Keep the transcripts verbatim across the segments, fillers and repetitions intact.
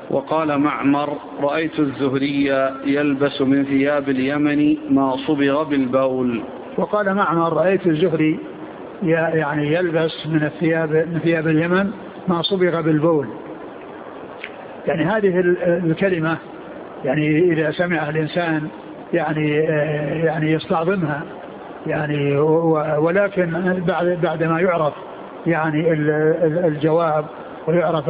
وقال معمر: رأيت الزهري يلبس من ثياب اليمن ما صبغ بالبول. وقال معمر: رأيت الزهري يعني يلبس من الثياب من ثياب اليمن ما صبغ بالبول. يعني هذه الكلمة يعني إذا سمعها الإنسان يعني يعني يستعظمها يعني، ولكن بعد بعد ما يعرف يعني الجواب ويعرف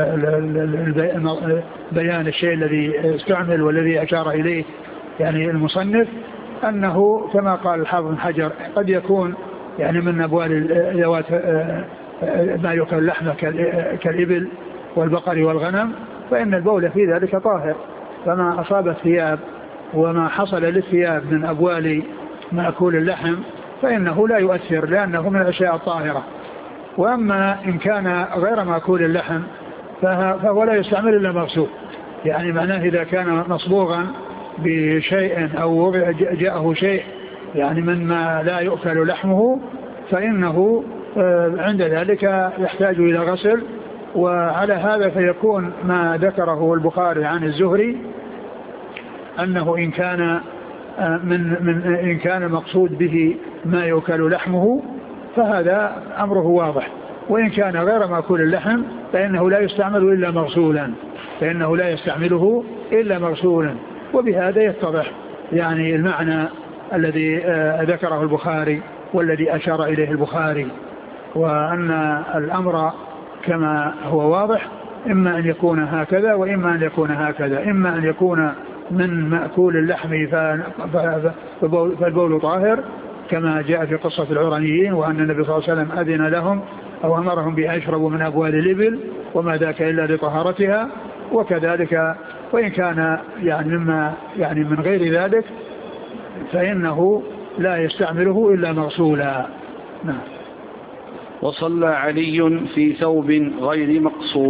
بيان الشيء الذي استعمل والذي أشار إليه يعني المصنف، أنه كما قال الحافظ بن حجر قد يكون يعني من أبوال ذوات ما يؤكل لحمه كالإبل والبقر والغنم، فإن البول في ذلك طاهر، فما أصاب الثياب وما حصل للثياب من أبوال مأكول اللحم فإنه لا يؤثر لأنه من الأشياء الطاهرة. وأما إن كان غير مأكول اللحم فهو لا يستعمل إلا مغسول، يعني معناه إذا كان مصبوغا بشيء أو جاءه شيء يعني مما لا يؤكل لحمه فإنه عند ذلك يحتاج إلى غسل. وعلى هذا فيكون ما ذكره البخاري عن الزهري أنه إن كان من من إن كان مقصود به ما يؤكل لحمه فهذا أمره واضح، وإن كان غير مأكول اللحم فإنه لا يستعمل إلا مغسولا فإنه لا يستعمله إلا مغسولا. وبهذا يتضح يعني المعنى الذي ذكره البخاري والذي أشار إليه البخاري، وأن الأمر كما هو واضح إما أن يكون هكذا وإما أن يكون هكذا، إما أن يكون من مأكول اللحم فالبول طاهر كما جاء في قصة العرانيين، وأن النبي صلى الله عليه وسلم أذن لهم أو أمرهم بأن يشربوا من أبوال الإبل وما ذاك إلا لطهارتها، وكذلك وإن كان يعني مما يعني من غير ذلك فإنه لا يستعمله إلا مغسولا. نعم. وصلى علي في ثوب غير مقصود.